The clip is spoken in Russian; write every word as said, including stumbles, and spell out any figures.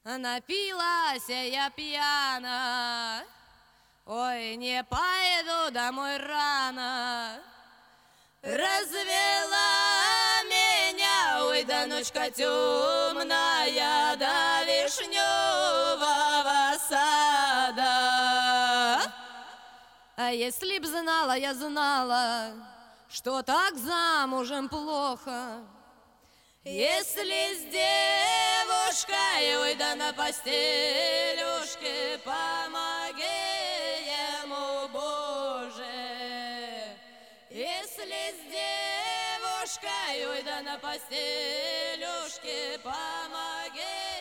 Напилась я пьяна, ой, не пойду домой рано. Развела меня, ой, да ночка темная, до вишневого сада. А если б знала, я знала, что так замужем плохо. Если с девушкой, ой, да на постелюшке, помоги ему, Боже. Если с девушкой, ой, да на постелюшке, помоги